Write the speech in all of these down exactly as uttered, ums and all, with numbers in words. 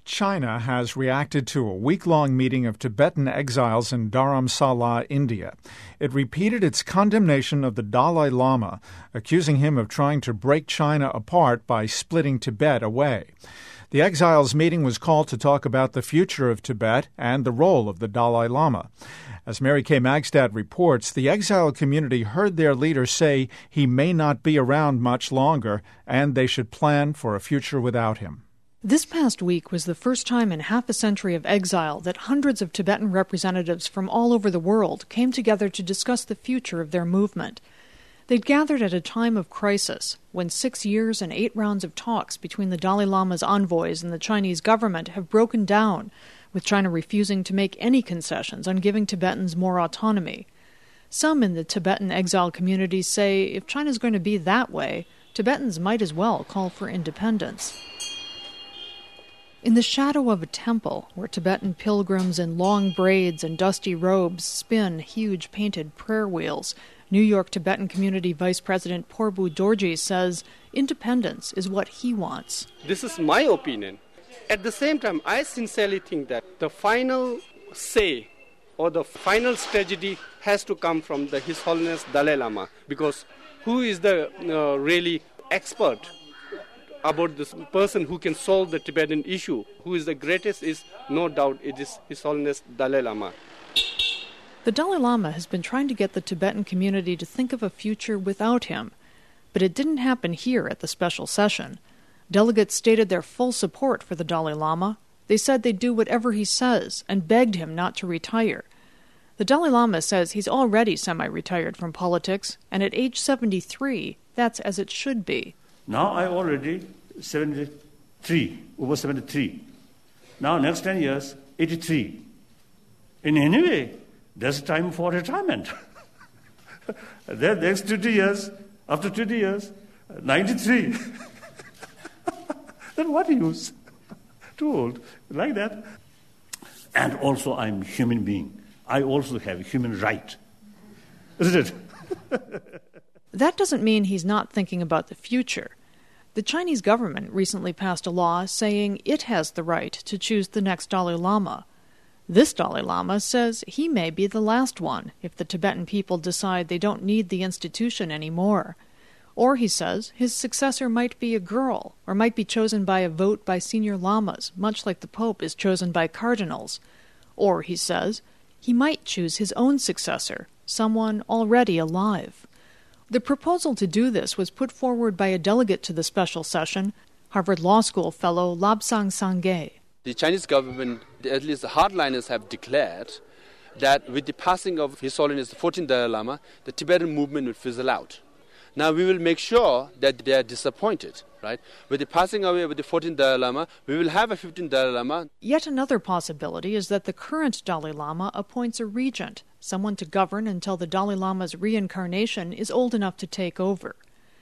China has reacted to a week-long meeting of Tibetan exiles in Dharamsala, India. It repeated its condemnation of the Dalai Lama, accusing him of trying to break China apart by splitting Tibet away. The exiles' meeting was called to talk about the future of Tibet and the role of the Dalai Lama. As Mary Kay Magstad reports, the exile community heard their leader say he may not be around much longer and they should plan for a future without him. This past week was the first time in half a century of exile that hundreds of Tibetan representatives from all over the world came together to discuss the future of their movement. They'd gathered at a time of crisis, when six years and eight rounds of talks between the Dalai Lama's envoys and the Chinese government have broken down, with China refusing to make any concessions on giving Tibetans more autonomy. Some in the Tibetan exile community say if China's going to be that way, Tibetans might as well call for independence. In the shadow of a temple, where Tibetan pilgrims in long braids and dusty robes spin huge painted prayer wheels, New York Tibetan Community Vice President Porbu Dorji says independence is what he wants. This is my opinion. At the same time, I sincerely think that the final say or the final strategy has to come from the His Holiness Dalai Lama, because who is the uh, really expert about this person who can solve the Tibetan issue, who is the greatest, is no doubt it is His Holiness Dalai Lama. The Dalai Lama has been trying to get the Tibetan community to think of a future without him, but it didn't happen here at the special session. Delegates stated their full support for the Dalai Lama. They said they'd do whatever he says and begged him not to retire. The Dalai Lama says he's already semi-retired from politics, and at age seventy-three, that's as it should be. Now I already seventy-three, over seventy-three. Now next ten years, eighty-three. In any way, there's time for retirement. Then next twenty years, after twenty years, ninety-three. Then what use? Too old, like that. And also I'm a human being. I also have a human right. Isn't it? That doesn't mean he's not thinking about the future. The Chinese government recently passed a law saying it has the right to choose the next Dalai Lama. This Dalai Lama says he may be the last one if the Tibetan people decide they don't need the institution anymore. Or, he says, his successor might be a girl, or might be chosen by a vote by senior lamas, much like the Pope is chosen by cardinals. Or, he says, he might choose his own successor, someone already alive. The proposal to do this was put forward by a delegate to the special session, Harvard Law School fellow Lobsang Sangay. The Chinese government, at least the hardliners, have declared that with the passing of His Holiness the fourteenth Dalai Lama, the Tibetan movement will fizzle out. Now we will make sure that they are disappointed, right? With the passing away of the fourteenth Dalai Lama, we will have a fifteenth Dalai Lama. Yet another possibility is that the current Dalai Lama appoints a regent, someone to govern until the Dalai Lama's reincarnation is old enough to take over.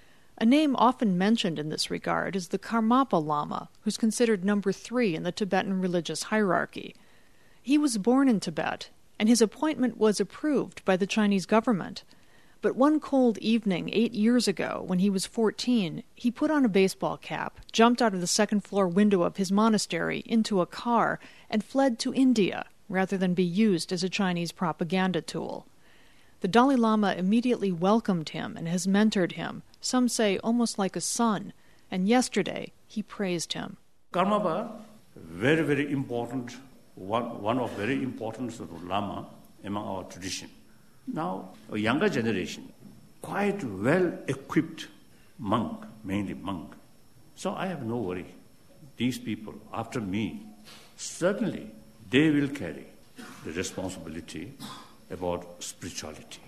A name often mentioned in this regard is the Karmapa Lama, who's considered number three in the Tibetan religious hierarchy. He was born in Tibet, and his appointment was approved by the Chinese government. But one cold evening eight years ago, when he was fourteen, he put on a baseball cap, jumped out of the second-floor window of his monastery into a car, and fled to India, rather than be used as a Chinese propaganda tool. The Dalai Lama immediately welcomed him and has mentored him, some say almost like a son, and yesterday he praised him. Karmapa, very, very important, one, one of very important sort of Lama among our tradition. Now, a younger generation, quite well-equipped monk, mainly monk. So I have no worry. These people, after me, certainly they will carry the responsibility about spirituality.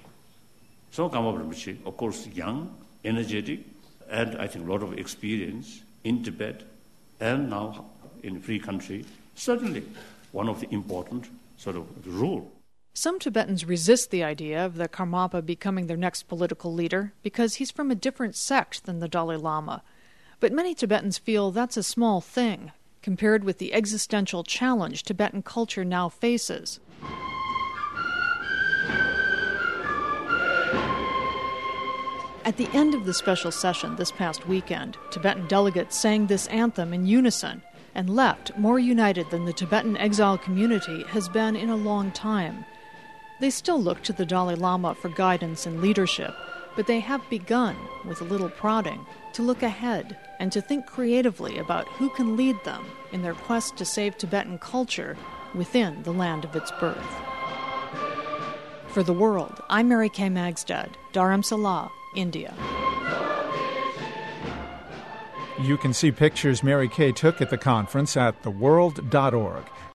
So Karmapa Rinpoche, of course, young, energetic, and I think a lot of experience in Tibet and now in a free country, certainly one of the important sort of role. Some Tibetans resist the idea of the Karmapa becoming their next political leader because he's from a different sect than the Dalai Lama. But many Tibetans feel that's a small thing, compared with the existential challenge Tibetan culture now faces. At the end of the special session this past weekend, Tibetan delegates sang this anthem in unison. and left more united than the Tibetan exile community has been in a long time. They still look to the Dalai Lama for guidance and leadership, but they have begun, with a little prodding, to look ahead and to think creatively about who can lead them in their quest to save Tibetan culture within the land of its birth. For The World, I'm Mary Kay Magstad, Dharamsala, India. You can see pictures Mary Kay took at the conference at the world dot org.